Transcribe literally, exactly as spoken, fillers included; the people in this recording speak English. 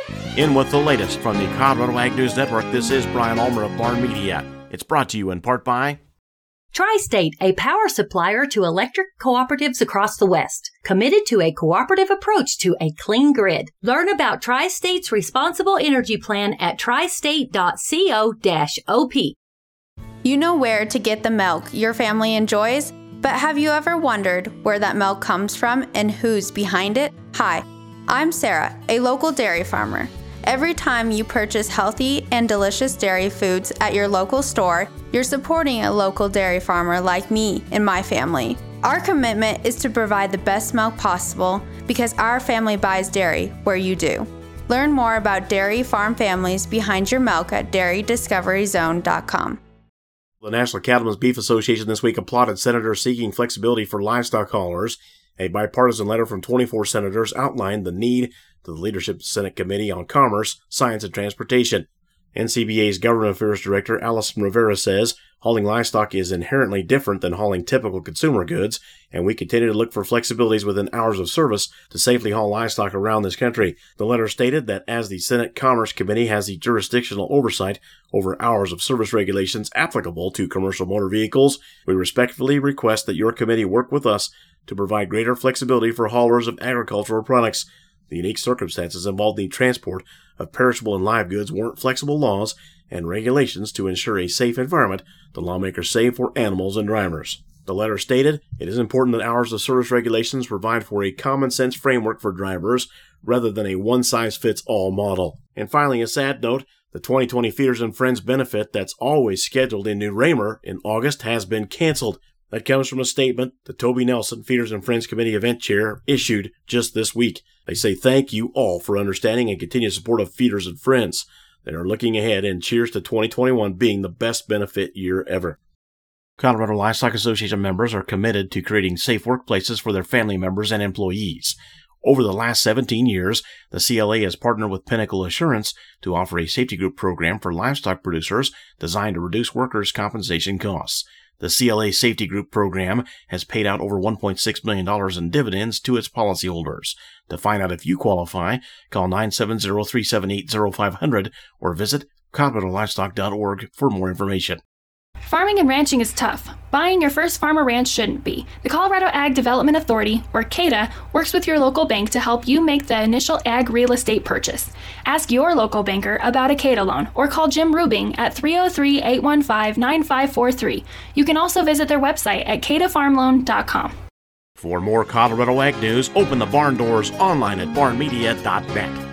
In with the latest from the Colorado Ag News Network, this is Brian Ulmer of Barn Media. It's brought to you in part by Tri-State, a power supplier to electric cooperatives across the West, committed to a cooperative approach to a clean grid. Learn about Tri-State's responsible energy plan at tri state dot co dash o p. You know where to get the milk your family enjoys, but have you ever wondered where that milk comes from and who's behind it? Hi, I'm Sarah, a local dairy farmer. Every time you purchase healthy and delicious dairy foods at your local store, you're supporting a local dairy farmer like me and my family. Our commitment is to provide the best milk possible because our family buys dairy where you do. Learn more about dairy farm families behind your milk at dairy discovery zone dot com. The National Cattlemen's Beef Association this week applauded senators seeking flexibility for livestock haulers. A bipartisan letter from twenty-four senators outlined the need to the Leadership of the Senate Committee on Commerce, Science, and Transportation. N C B A's Government Affairs Director Allison Rivera says hauling livestock is inherently different than hauling typical consumer goods, and we continue to look for flexibilities within hours of service to safely haul livestock around this country. The letter stated that as the Senate Commerce Committee has the jurisdictional oversight over hours of service regulations applicable to commercial motor vehicles, we respectfully request that your committee work with us to provide greater flexibility for haulers of agricultural products. The unique circumstances involved in the transport of perishable and live goods warrant flexible laws and regulations to ensure a safe environment the lawmakers say for animals and drivers. The letter stated, it is important that hours of service regulations provide for a common-sense framework for drivers rather than a one-size-fits-all model. And finally, a sad note, the twenty twenty Feeders and Friends benefit that's always scheduled in New Raymer in August has been canceled. That comes from a statement that Toby Nelson, Feeders and Friends Committee event chair, issued just this week. They say thank you all for understanding and continued support of Feeders and Friends. They are looking ahead and cheers to twenty twenty-one being the best benefit year ever. Colorado Livestock Association members are committed to creating safe workplaces for their family members and employees. Over the last seventeen years, the C L A has partnered with Pinnacle Assurance to offer a safety group program for livestock producers designed to reduce workers' compensation costs. The C L A Safety Group program has paid out over one point six million dollars in dividends to its policyholders. To find out if you qualify, call nine seven zero, three seven eight, zero five zero zero or visit colorado livestock dot org for more information. Farming and ranching is tough. Buying your first farm or ranch shouldn't be. The Colorado Ag Development Authority, or C A D A, works with your local bank to help you make the initial ag real estate purchase. Ask your local banker about a C A D A loan or call Jim Rubing at three oh three, eight one five, nine five four three. You can also visit their website at c a d a farm loan dot com. For more Colorado Ag News, open the barn doors online at barn media dot net.